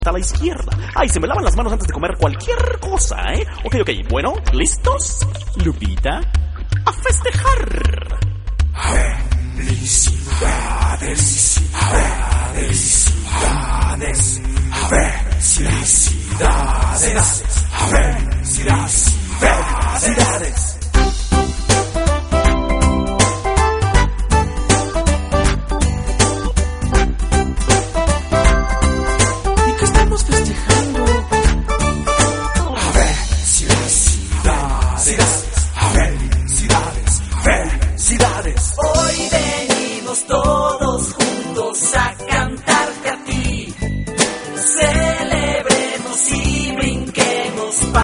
a la izquierda. Ay, se me lavan las manos antes de comer cualquier cosa, ¿eh? Ok, bueno, ¿listos? Lupita, a festejar. Felicidades.